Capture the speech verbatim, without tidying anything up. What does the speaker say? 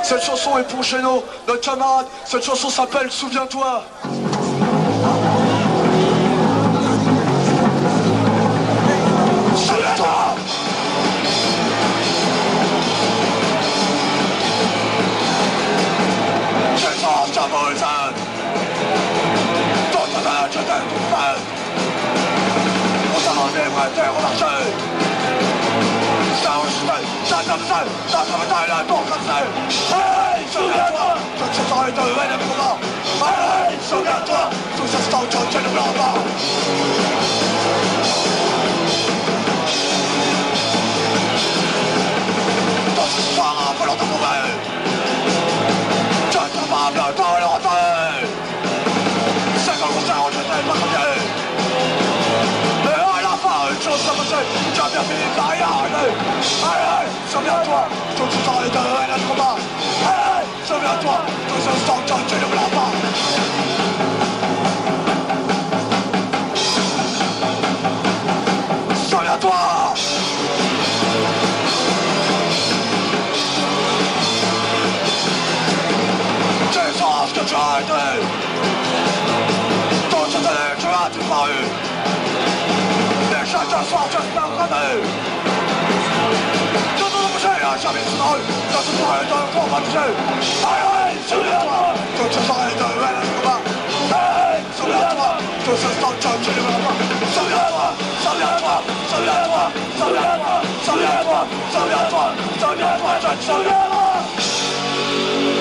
Cette chanson est pour Géno, notre camarade. Cette chanson s'appelle Souviens-toi. Souviens-toi. Je sens ta voisine. Dans ta tête, je t'aime tout fait. On s'en en est vrai, t'es remarché. Ça enregistré, ça t'a fait, ça t'a fait la tour comme ça. Hey, souviens-toi, toute cette soirée de haine et de combat. Hey, souviens-toi, tout ce temps que tu ne l'as pas. Dans ce soir, un peu longtemps pour moi. Je ne peux pas bientôt le rentrer. C'est comme ça, je t'ai pas confié. Et à la fin, une chose s'est passée, j'ai bien fini par y arriver. Allez, allez, souviens-toi, tout ce temps est de haine et de combat. Allez, allez, souviens-toi, tout ce temps que tu ne l'as pas. Souviens-toi. Tu sens ce que tu as été. Toute cette année, tu as disparu. Et chaque soir, tu espères rêver. Tout le bouger à jamais sur la rue. Dans ce soirée de combattre. Allez, allez, souviens-toi. Toute cette soirée de haine et de combat. Allez, souviens-toi. Tout ce temps que tu ne l'as pas. Souviens-toi, souviens-toi, souviens-toi, souviens-toi, souviens-toi, souviens-toi, souviens-toi, je te souviendrai.